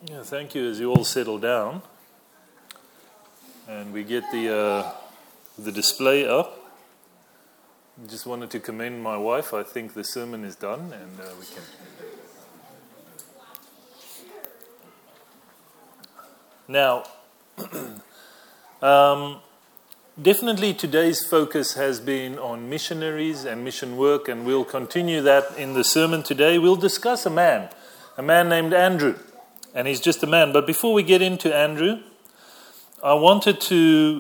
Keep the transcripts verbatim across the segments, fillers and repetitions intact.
Yeah, thank you. As you all settle down and we get the uh, the display up, I just wanted to commend my wife. I think the sermon is done and uh, we can... Now, um, definitely today's focus has been on missionaries and mission work, and we'll continue that in the sermon today. We'll discuss a man, a man named Andrew. And he's just a man. But before we get into Andrew, I wanted to...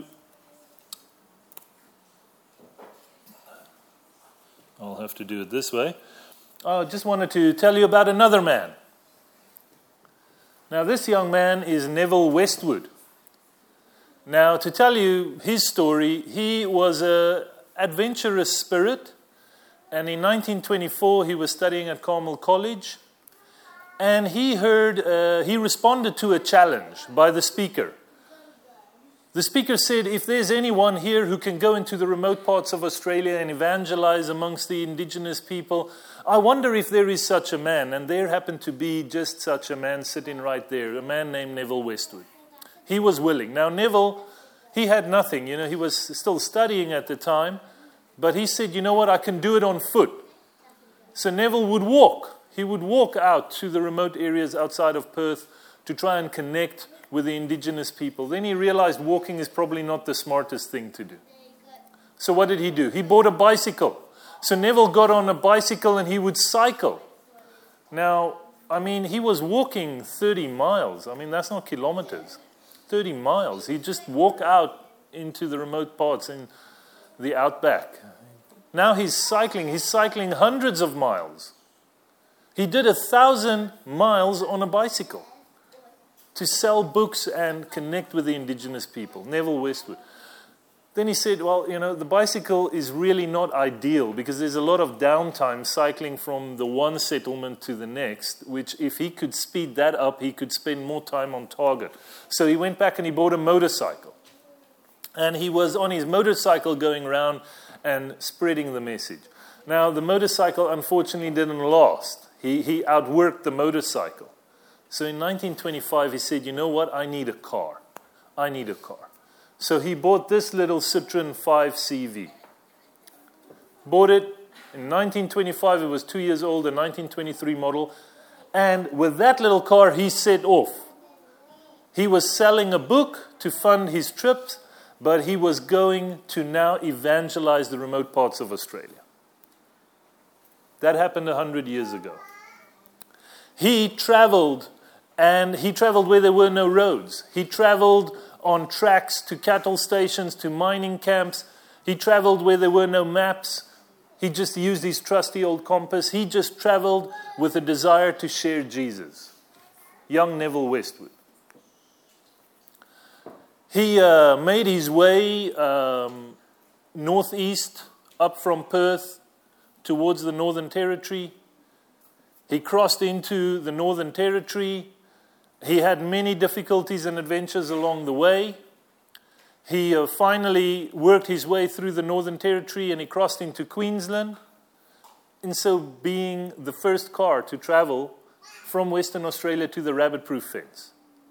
I'll have to do it this way. I just wanted to tell you about another man. Now, this young man is Neville Westwood. Now, to tell you his story, he was an adventurous spirit. And in nineteen twenty-four, he was studying at Carmel College. And he heard, uh, he responded to a challenge by the speaker. The speaker said, if there's anyone here who can go into the remote parts of Australia and evangelize amongst the indigenous people, I wonder if there is such a man. And there happened to be just such a man sitting right there, a man named Neville Westwood. He was willing. Now, Neville, he had nothing. You know, he was still studying at the time. But he said, you know what, I can do it on foot. So Neville would walk. He would walk out to the remote areas outside of Perth to try and connect with the indigenous people. Then he realized walking is probably not the smartest thing to do. So what did he do? He bought a bicycle. So Neville got on a bicycle and he would cycle. Now, I mean, he was walking thirty miles. I mean, that's not kilometers. thirty miles. He'd just walk out into the remote parts in the outback. Now he's cycling. He's cycling hundreds of miles. He did a thousand miles on a bicycle to sell books and connect with the indigenous people, Neville Westwood. Then he said, well, you know, the bicycle is really not ideal because there's a lot of downtime cycling from the one settlement to the next, which if he could speed that up, he could spend more time on target. So he went back and he bought a motorcycle. And he was on his motorcycle going around and spreading the message. Now, the motorcycle unfortunately didn't last. He, he outworked the motorcycle. So in nineteen twenty-five, he said, you know what? I need a car. I need a car. So he bought this little Citroen five C V. Bought it in nineteen twenty-five. It was two years old, a nineteen twenty-three model. And with that little car, he set off. He was selling a book to fund his trips, but he was going to now evangelize the remote parts of Australia. That happened a hundred years ago. He traveled, and he traveled where there were no roads. He traveled on tracks to cattle stations, to mining camps. He traveled where there were no maps. He just used his trusty old compass. He just traveled with a desire to share Jesus. Young Neville Westwood. He uh, made his way um, northeast, up from Perth, towards the Northern Territory. He crossed into the Northern Territory. He had many difficulties and adventures along the way. He uh, finally worked his way through the Northern Territory and he crossed into Queensland. And so being the first car to travel from Western Australia to the rabbit-proof fence.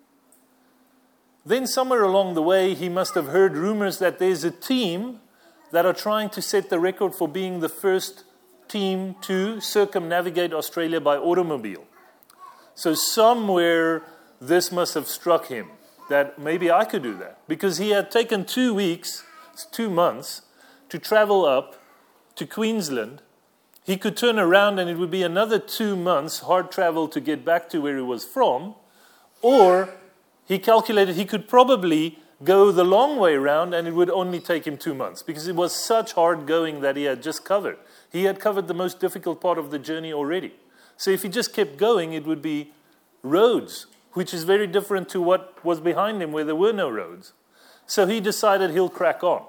Then somewhere along the way, he must have heard rumors that there's a team that are trying to set the record for being the first team to circumnavigate Australia by automobile. So somewhere this must have struck him that maybe I could do that. Because he had taken two weeks, two months, to travel up to Queensland. He could turn around and it would be another two months hard travel to get back to where he was from. Or he calculated he could probably go the long way around and it would only take him two months. Because it was such hard going that he had just covered. He had covered the most difficult part of the journey already. So if he just kept going, it would be roads, which is very different to what was behind him where there were no roads. So he decided he'll crack on.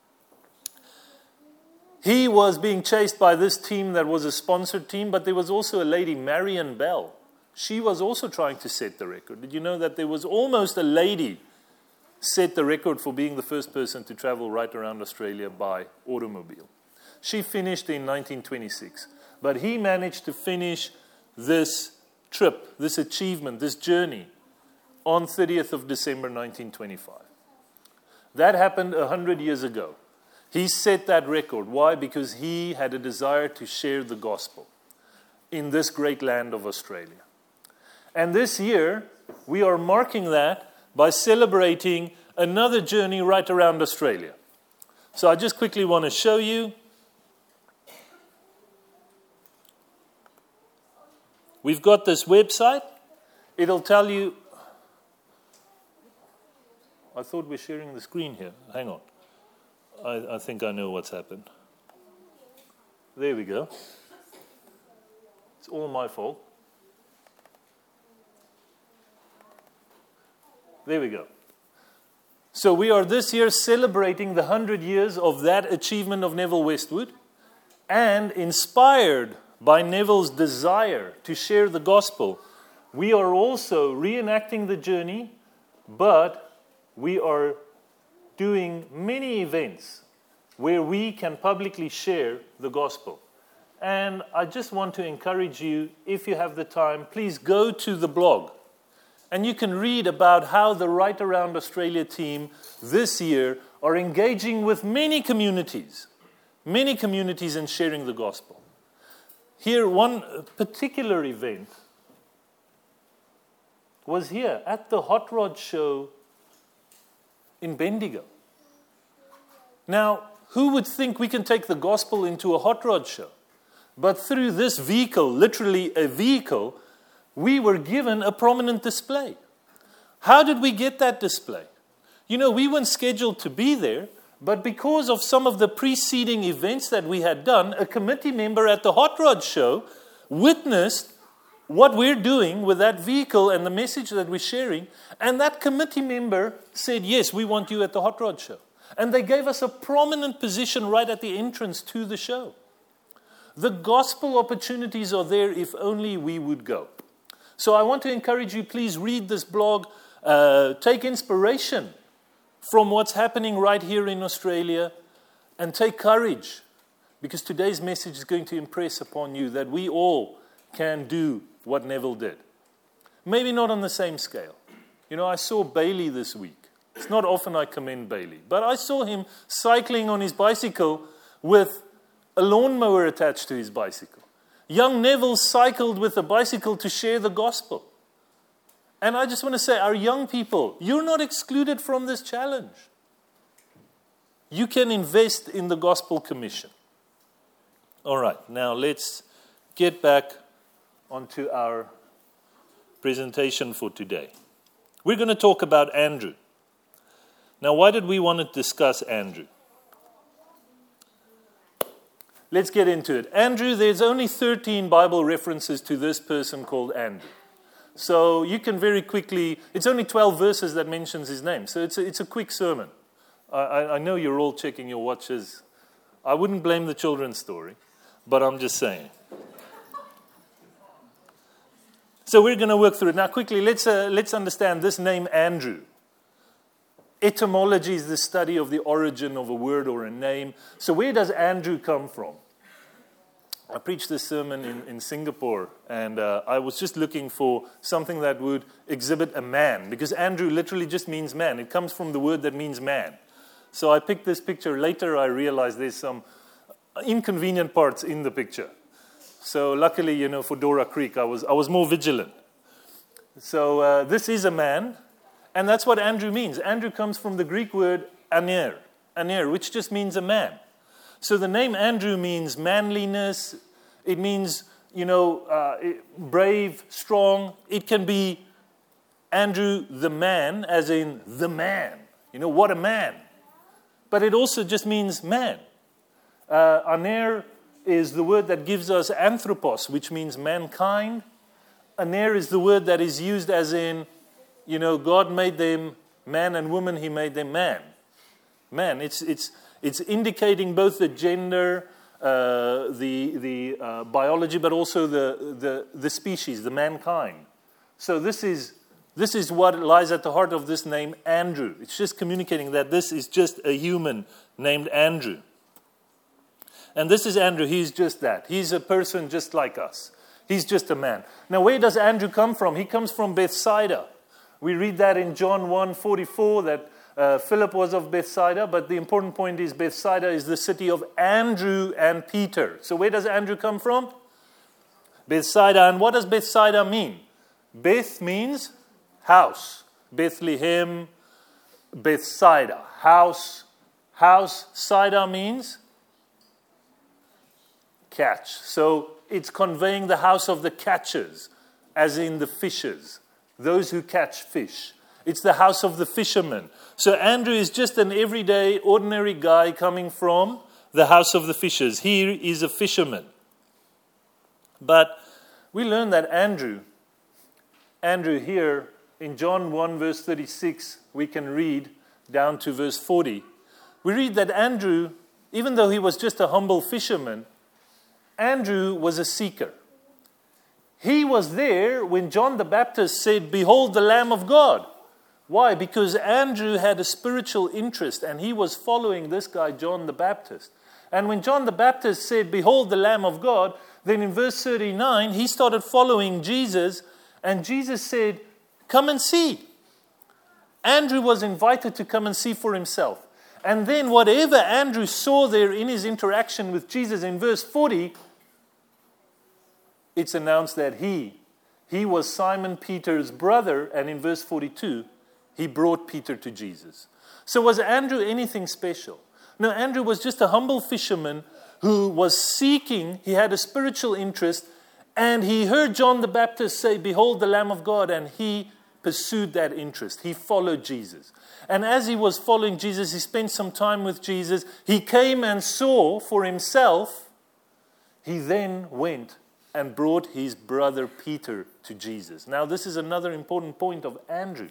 He was being chased by this team that was a sponsored team, but there was also a lady, Marion Bell. She was also trying to set the record. Did you know that there was almost a lady set the record for being the first person to travel right around Australia by automobile? She finished in nineteen twenty-six. But he managed to finish this trip, this achievement, this journey on thirtieth of December nineteen twenty-five. That happened one hundred years ago. He set that record. Why? Because he had a desire to share the gospel in this great land of Australia. And this year, we are marking that by celebrating another journey right around Australia. So I just quickly want to show you. We've got this website. It'll tell you. I thought we're sharing the screen here. Hang on. I, I think I know what's happened. There we go. It's all my fault. There we go. So we are this year celebrating the one hundred years of that achievement of Neville Westwood, and inspired by Neville's desire to share the gospel, we are also reenacting the journey, but we are doing many events where we can publicly share the gospel. And I just want to encourage you, if you have the time, please go to the blog. And you can read about how the Right Around Australia team this year are engaging with many communities, many communities in sharing the gospel. Here, one particular event was here at the Hot Rod Show in Bendigo. Now, who would think we can take the gospel into a hot rod show? But through this vehicle, literally a vehicle, we were given a prominent display. How did we get that display? You know, we weren't scheduled to be there, but because of some of the preceding events that we had done, a committee member at the Hot Rod Show witnessed what we're doing with that vehicle and the message that we're sharing, and that committee member said, yes, we want you at the Hot Rod Show. And they gave us a prominent position right at the entrance to the show. The gospel opportunities are there if only we would go. So I want to encourage you, please read this blog, uh, take inspiration from what's happening right here in Australia, and take courage, because today's message is going to impress upon you that we all can do what Neville did. Maybe not on the same scale. You know, I saw Bailey this week. It's not often I commend Bailey, but I saw him cycling on his bicycle with a lawnmower attached to his bicycle. Young Neville cycled with a bicycle to share the gospel. And I just want to say, our young people, you're not excluded from this challenge. You can invest in the Gospel Commission. All right, now let's get back onto our presentation for today. We're going to talk about Andrew. Now, why did we want to discuss Andrew? Let's get into it. Andrew, there's only thirteen Bible references to this person called Andrew. So you can very quickly, it's only twelve verses that mentions his name. So it's a, it's a quick sermon. I, I know you're all checking your watches. I wouldn't blame the children's story, but I'm just saying. So we're going to work through it. Now quickly, let's, uh, let's understand this name Andrew. Etymology is the study of the origin of a word or a name. So where does Andrew come from? I preached this sermon in, in Singapore, and uh, I was just looking for something that would exhibit a man, because Andrew literally just means man. It comes from the word that means man. So I picked this picture. Later I realized there's some inconvenient parts in the picture. So luckily, you know, for Dora Creek, I was, I was more vigilant. So uh, this is a man. And that's what Andrew means. Andrew comes from the Greek word aner, aner, which just means a man. So the name Andrew means manliness. It means, you know, uh, brave, strong. It can be Andrew the man, as in the man. You know, what a man. But it also just means man. Uh, aner is the word that gives us anthropos, which means mankind. Aner is the word that is used as in, you know, God made them man and woman, he made them man. Man, it's it's it's indicating both the gender, uh, the the uh, biology, but also the, the the species, the mankind. So this is this is what lies at the heart of this name, Andrew. It's just communicating that this is just a human named Andrew. And this is Andrew, he's just that. He's a person just like us. He's just a man. Now, where does Andrew come from? He comes from Bethsaida, We read that in John one forty-four that uh, Philip was of Bethsaida, but the important point is Bethsaida is the city of Andrew and Peter. So where does Andrew come from? Bethsaida. And what does Bethsaida mean? Beth means house. Bethlehem, Bethsaida. House. House. Saida means catch. So it's conveying the house of the catchers, as in the fishers, those who catch fish. It's the house of the fishermen. So Andrew is just an everyday, ordinary guy coming from the house of the fishers. He is a fisherman. But we learn that Andrew, Andrew here in John one verse thirty-six, we can read down to verse forty. We read that Andrew, even though he was just a humble fisherman, Andrew was a seeker. He was there when John the Baptist said, "Behold the Lamb of God." Why? Because Andrew had a spiritual interest and he was following this guy, John the Baptist. And when John the Baptist said, "Behold the Lamb of God," then in verse thirty-nine, he started following Jesus, and Jesus said, "Come and see." Andrew was invited to come and see for himself. And then whatever Andrew saw there in his interaction with Jesus in verse forty, it's announced that he, he was Simon Peter's brother, and in verse forty-two, he brought Peter to Jesus. So was Andrew anything special? No, Andrew was just a humble fisherman who was seeking, he had a spiritual interest, and he heard John the Baptist say, "Behold the Lamb of God," and he pursued that interest. He followed Jesus. And as he was following Jesus, he spent some time with Jesus. He came and saw for himself. He then went and brought his brother Peter to Jesus. Now, this is another important point of Andrew.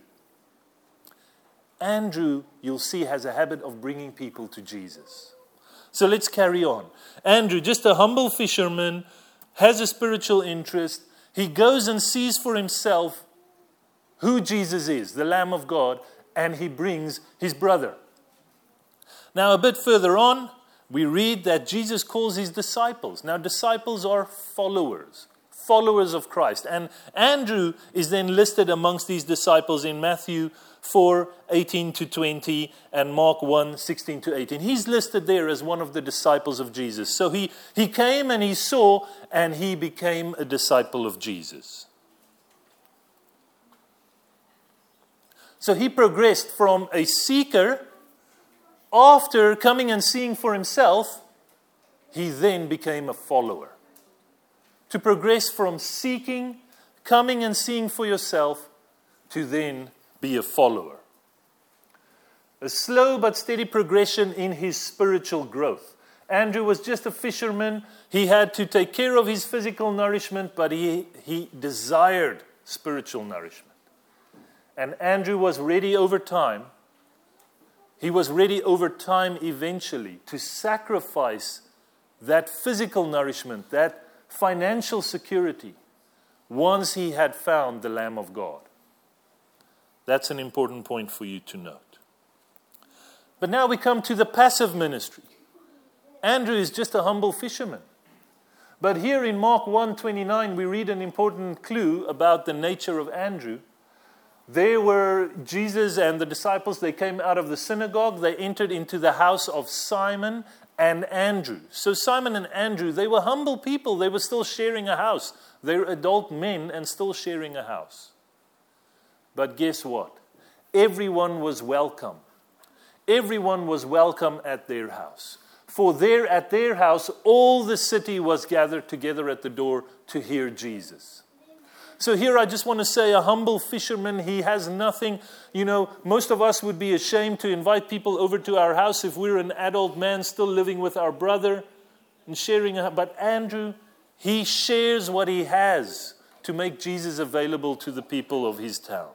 Andrew, you'll see, has a habit of bringing people to Jesus. So let's carry on. Andrew, just a humble fisherman, has a spiritual interest. He goes and sees for himself who Jesus is, the Lamb of God, and he brings his brother. Now, a bit further on, we read that Jesus calls his disciples. Now, disciples are followers, followers of Christ. And Andrew is then listed amongst these disciples in Matthew four, eighteen to twenty, and Mark one, sixteen to eighteen. He's listed there as one of the disciples of Jesus. So he, he came and he saw, and he became a disciple of Jesus. So he progressed from a seeker. After coming and seeing for himself, he then became a follower. To progress from seeking, coming and seeing for yourself, to then be a follower. A slow but steady progression in his spiritual growth. Andrew was just a fisherman. He had to take care of his physical nourishment, but he, he desired spiritual nourishment. And Andrew was ready over time. He was ready over time eventually to sacrifice that physical nourishment, that financial security, once he had found the Lamb of God. That's an important point for you to note. But now we come to the passive ministry. Andrew is just a humble fisherman. But here in Mark one twenty-nine, we read an important clue about the nature of Andrew. They were Jesus and the disciples. They came out of the synagogue. They entered into the house of Simon and Andrew. So Simon and Andrew, they were humble people. They were still sharing a house. They were adult men and still sharing a house. But guess what? Everyone was welcome. Everyone was welcome at their house. For there at their house, all the city was gathered together at the door to hear Jesus. So here I just want to say, a humble fisherman, he has nothing. You know, most of us would be ashamed to invite people over to our house if we're an adult man still living with our brother and sharing. A, but Andrew, he shares what he has to make Jesus available to the people of his town.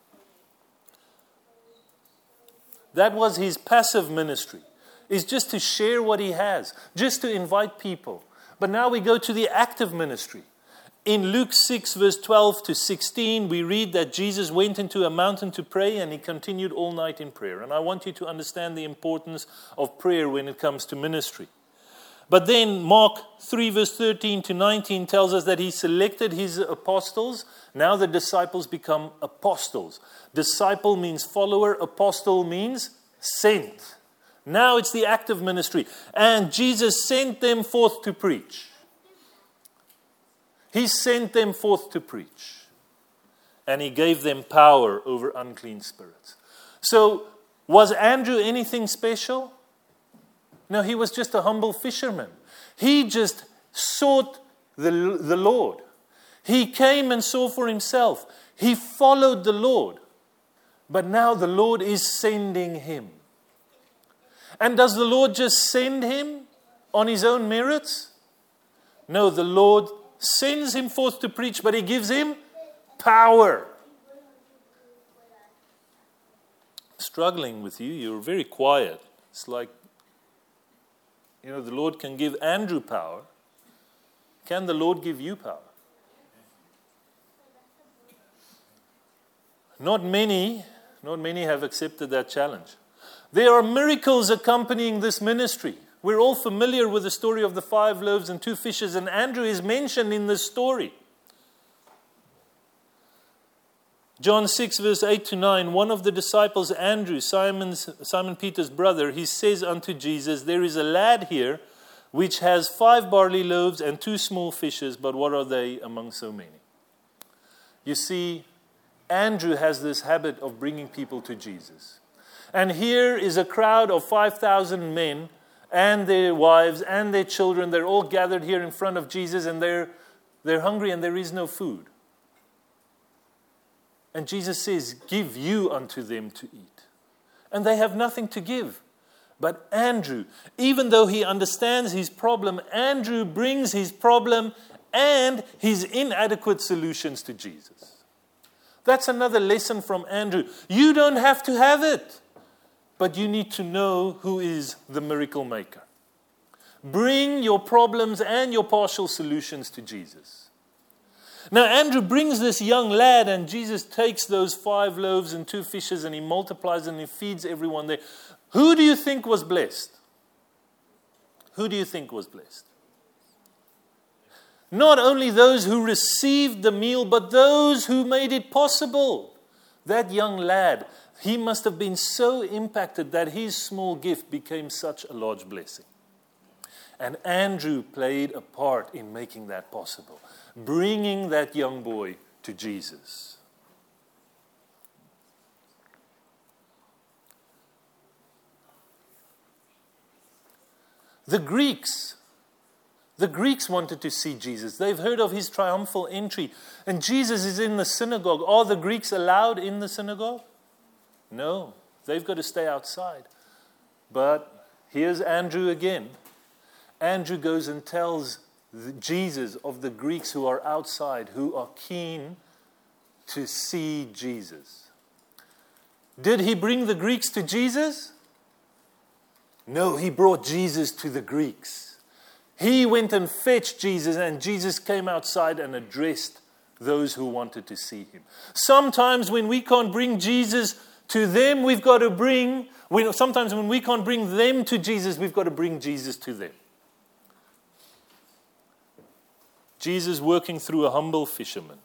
That was his passive ministry, is just to share what he has, just to invite people. But now we go to the active ministry. In Luke six, verse twelve to sixteen, we read that Jesus went into a mountain to pray, and he continued all night in prayer. And I want you to understand the importance of prayer when it comes to ministry. But then Mark three verse thirteen to nineteen tells us that he selected his apostles. Now the disciples become apostles. Disciple means follower. Apostle means sent. Now it's the active ministry. And Jesus sent them forth to preach. He sent them forth to preach. And he gave them power over unclean spirits. So was Andrew anything special? No, he was just a humble fisherman. He just sought the, the Lord. He came and saw for himself. He followed the Lord. But now the Lord is sending him. And does the Lord just send him on his own merits? No, the Lord sends him forth to preach, but he gives him power. Struggling with you, you're very quiet. It's like, you know, the Lord can give Andrew power. Can the Lord give you power? Not many, not many have accepted that challenge. There are miracles accompanying this ministry. We're all familiar with the story of the five loaves and two fishes, and Andrew is mentioned in this story. John six verse eight to nine, one of the disciples, Andrew, Simon's, Simon Peter's brother, he says unto Jesus, there is a lad here which has five barley loaves and two small fishes, but what are they among so many? You see, Andrew has this habit of bringing people to Jesus. And here is a crowd of five thousand men and their wives and their children. They're all gathered here in front of Jesus, and they're, they're hungry and there is no food. And Jesus says, give you unto them to eat. And they have nothing to give. But Andrew, even though he understands his problem, Andrew brings his problem and his inadequate solutions to Jesus. That's another lesson from Andrew. You don't have to have it, but you need to know who is the miracle maker. Bring your problems and your partial solutions to Jesus. Now Andrew brings this young lad, and Jesus takes those five loaves and two fishes and he multiplies and he feeds everyone there. Who do you think was blessed? Who do you think was blessed? Not only those who received the meal, but those who made it possible. That young lad, he must have been so impacted that his small gift became such a large blessing. And Andrew played a part in making that possible, bringing that young boy to Jesus. The Greeks, the Greeks wanted to see Jesus. They've heard of his triumphal entry, and Jesus is in the synagogue. Are the Greeks allowed in the synagogue? No, they've got to stay outside. But here's Andrew again. Andrew goes and tells Jesus of the Greeks who are outside, who are keen to see Jesus. Did he bring the Greeks to Jesus? No, he brought Jesus to the Greeks. He went and fetched Jesus, and Jesus came outside and addressed those who wanted to see him. Sometimes when we can't bring Jesus to them, we've got to bring, we, sometimes when we can't bring them to Jesus, we've got to bring Jesus to them. Jesus working through a humble fisherman.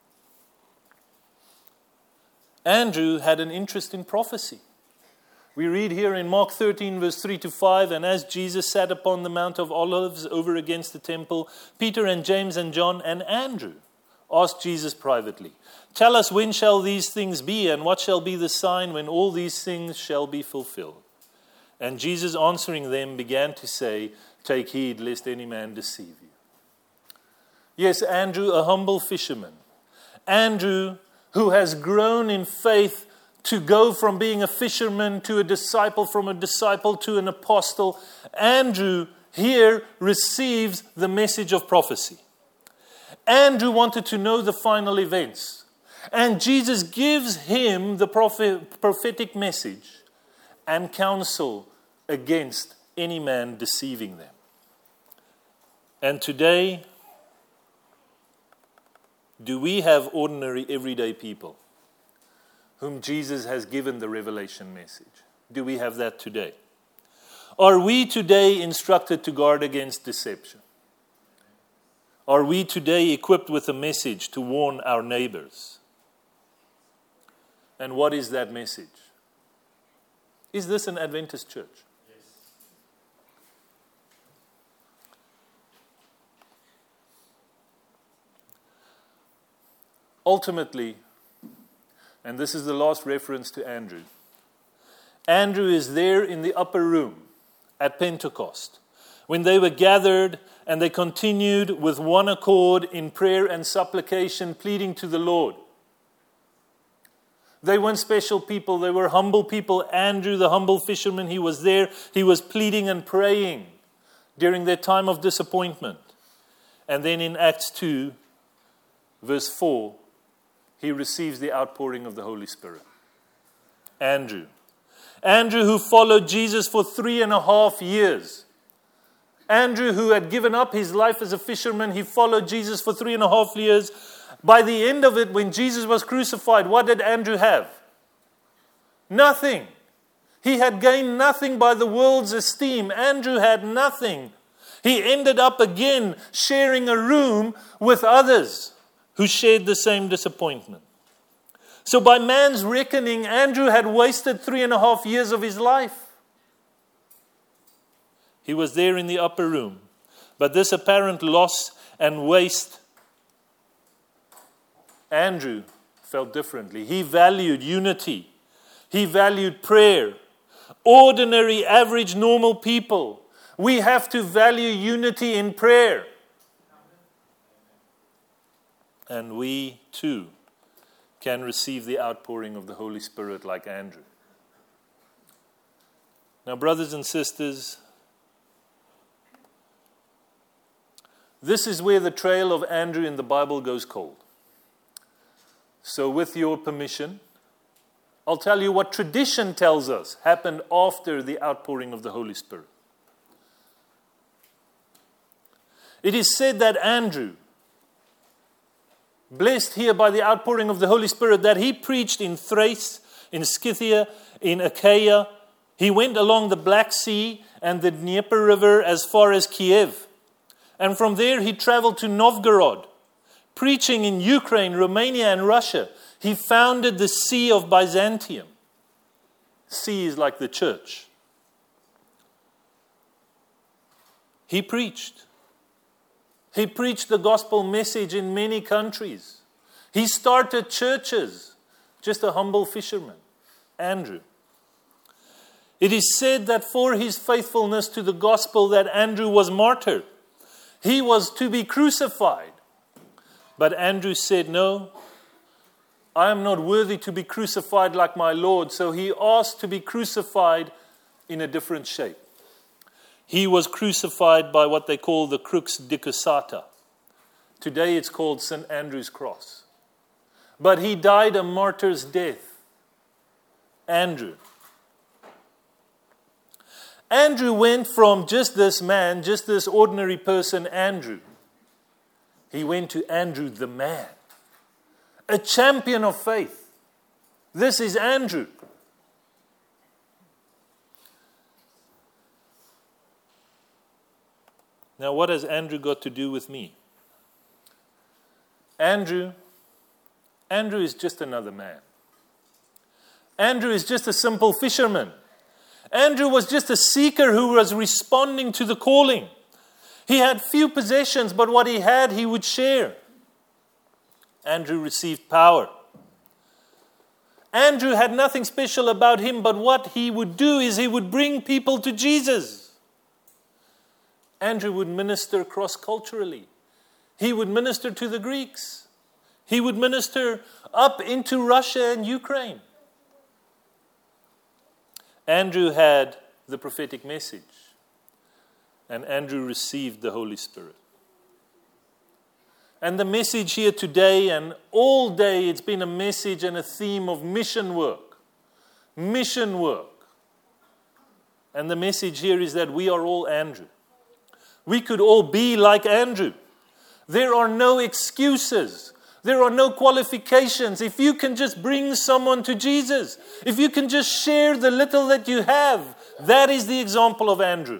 Andrew had an interest in prophecy. We read here in Mark thirteen, verse three to five, and as Jesus sat upon the Mount of Olives over against the temple, Peter and James and John and Andrew asked Jesus privately, tell us, when shall these things be, and what shall be the sign when all these things shall be fulfilled? And Jesus answering them began to say, take heed lest any man deceive you. Yes, Andrew, a humble fisherman. Andrew, who has grown in faith to go from being a fisherman to a disciple, from a disciple to an apostle. Andrew here receives the message of prophecy. Andrew wanted to know the final events. And Jesus gives him the prophet, prophetic message and counsel against any man deceiving them. And today, do we have ordinary, everyday people whom Jesus has given the revelation message? Do we have that today? Are we today instructed to guard against deception? Are we today equipped with a message to warn our neighbors? And what is that message? Is this an Adventist church? Yes. Ultimately, and this is the last reference to Andrew, Andrew is there in the upper room at Pentecost when they were gathered and they continued with one accord in prayer and supplication, pleading to the Lord. They weren't special people, they were humble people. Andrew, the humble fisherman, he was there. He was pleading and praying during their time of disappointment. And then in Acts two, verse four, he receives the outpouring of the Holy Spirit. Andrew. Andrew, who followed Jesus for three and a half years. Andrew, who had given up his life as a fisherman, he followed Jesus for three and a half years. By the end of it, when Jesus was crucified, what did Andrew have? Nothing. He had gained nothing by the world's esteem. Andrew had nothing. He ended up again sharing a room with others who shared the same disappointment. So by man's reckoning, Andrew had wasted three and a half years of his life. He was there in the upper room. But this apparent loss and waste, Andrew felt differently. He valued unity. He valued prayer. Ordinary, average, normal people, we have to value unity in prayer. And we too can receive the outpouring of the Holy Spirit like Andrew. Now, brothers and sisters, this is where the trail of Andrew in the Bible goes cold. So with your permission, I'll tell you what tradition tells us happened after the outpouring of the Holy Spirit. It is said that Andrew, blessed here by the outpouring of the Holy Spirit, that he preached in Thrace, in Scythia, in Achaia. He went along the Black Sea and the Dnieper River as far as Kiev. And from there he traveled to Novgorod, preaching in Ukraine, Romania, and Russia. He founded the See of Byzantium. See is like the church. He preached. He preached the gospel message in many countries. He started churches. Just a humble fisherman, Andrew. It is said that for his faithfulness to the gospel that Andrew was martyred. He was to be crucified. But Andrew said, no, I am not worthy to be crucified like my Lord. So he asked to be crucified in a different shape. He was crucified by what they call the crux dicusata. Today it's called Saint Andrew's Cross. But he died a martyr's death. Andrew. Andrew went from just this man, just this ordinary person, Andrew. He went to Andrew the man. A champion of faith. This is Andrew. Now, what has Andrew got to do with me? Andrew, Andrew is just another man. Andrew is just a simple fisherman. Andrew was just a seeker who was responding to the calling. He had few possessions, but what he had, he would share. Andrew received power. Andrew had nothing special about him, but what he would do is he would bring people to Jesus. Andrew would minister cross-culturally. He would minister to the Greeks. He would minister up into Russia and Ukraine. Andrew had the prophetic message. And Andrew received the Holy Spirit. And the message here today and all day, it's been a message and a theme of mission work. Mission work. And the message here is that we are all Andrew. We could all be like Andrew. There are no excuses. There are no qualifications. If you can just bring someone to Jesus, if you can just share the little that you have, That is the example of Andrew.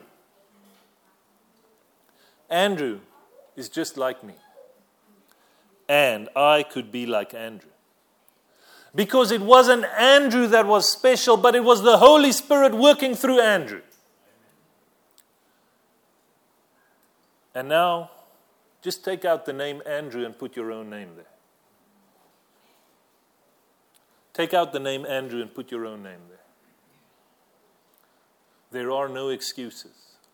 Andrew is just like me. And I could be like Andrew. Because it wasn't Andrew that was special, but it was the Holy Spirit working through Andrew. And now, just take out the name Andrew and put your own name there. Take out the name Andrew and put your own name there. There are no excuses.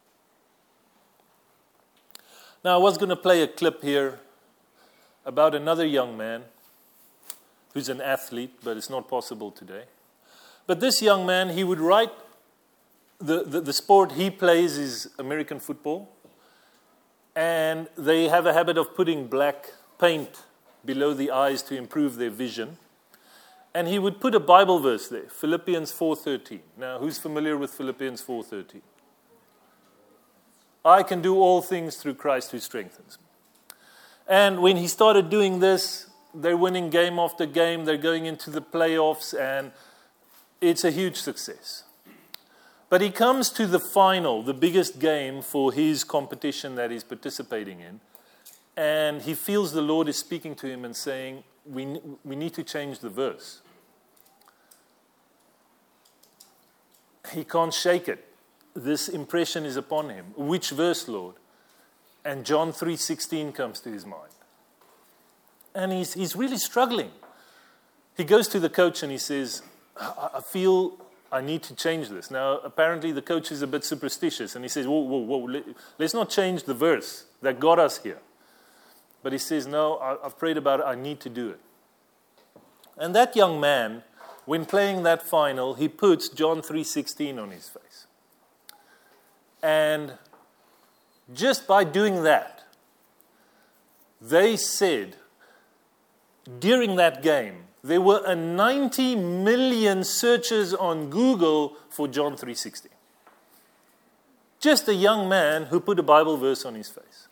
Now, I was going to play a clip here about another young man who's an athlete, but it's not possible today. But this young man, he would write, the, the, the sport he plays is American football, and they have a habit of putting black paint below the eyes to improve their vision. And he would put a Bible verse there, Philippians four thirteen. Now, who's familiar with Philippians four thirteen? I can do all things through Christ who strengthens me. And when he started doing this, they're winning game after game, they're going into the playoffs, and it's a huge success. But he comes to the final, the biggest game for his competition that he's participating in, and he feels the Lord is speaking to him and saying, we, we need to change the verse. He can't shake it. This impression is upon him. Which verse, Lord? And John three sixteen comes to his mind. And he's, he's really struggling. He goes to the coach and he says, I, I feel I need to change this. Now, apparently the coach is a bit superstitious. And he says, whoa, whoa, whoa, let, let's not change the verse that got us here. But he says, no, I, I've prayed about it. I need to do it. And that young man, when playing that final, he puts John three sixteen on his face. And just by doing that, they said, during that game, there were a ninety million searches on Google for John three sixteen. Just a young man who put a Bible verse on his face.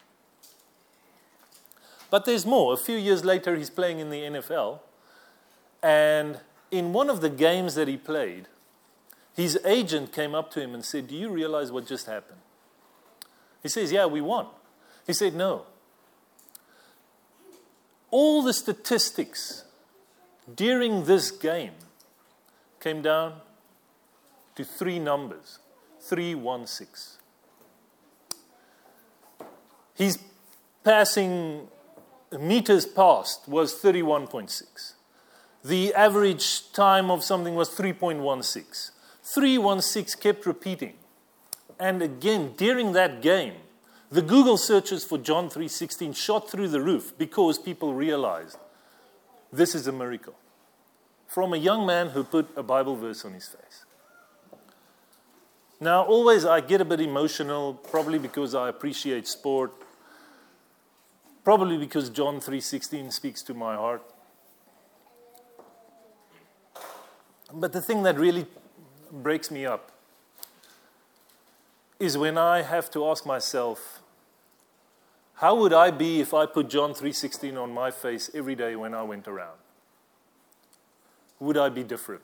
But there's more. A few years later, he's playing in the N F L. And in one of the games that he played, his agent came up to him and said, do you realize what just happened? He says, yeah, we won. He said, no. All the statistics during this game came down to three numbers. three one six. His passing meters passed was thirty-one point six. The average time of something was three point one six. three one six kept repeating. And again, during that game, the Google searches for John three sixteen shot through the roof because people realized this is a miracle. From a young man who put a Bible verse on his face. Now, always I get a bit emotional, probably because I appreciate sport, probably because John three sixteen speaks to my heart. But the thing that really breaks me up is when I have to ask myself, how would I be if I put John three sixteen on my face every day when I went around? Would I be different?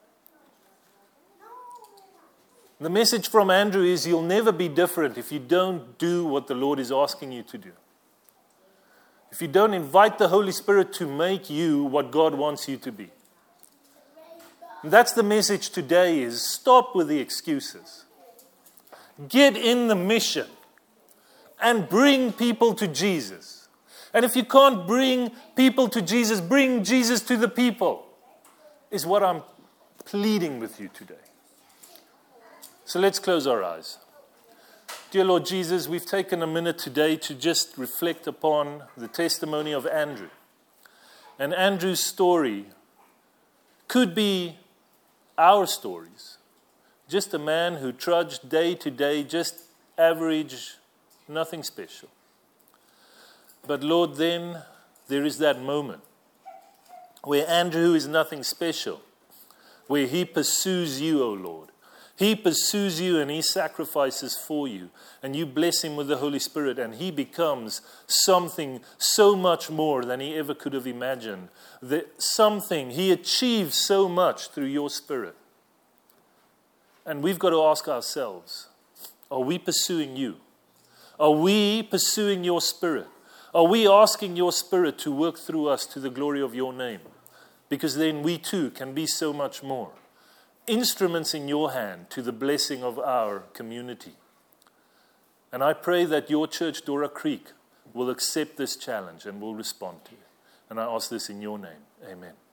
The message from Andrew is you'll never be different if you don't do what the Lord is asking you to do. If you don't invite the Holy Spirit to make you what God wants you to be. And that's the message today is stop with the excuses. Get in the mission and bring people to Jesus. And if you can't bring people to Jesus, bring Jesus to the people, is what I'm pleading with you today. So let's close our eyes. Dear Lord Jesus, we've taken a minute today to just reflect upon the testimony of Andrew. And Andrew's story could be our stories. Just a man who trudged day to day, just average, nothing special. But Lord, then there is that moment where Andrew is nothing special, where he pursues you, O Lord. He pursues you and he sacrifices for you. And you bless him with the Holy Spirit and he becomes something so much more than he ever could have imagined. The, something, he achieves so much through your Spirit. And we've got to ask ourselves, are we pursuing you? Are we pursuing your Spirit? Are we asking your Spirit to work through us to the glory of your name? Because then we too can be so much more. Instruments in your hand to the blessing of our community. And I pray that your church, Dora Creek, will accept this challenge and will respond to it. And I ask this in your name. Amen.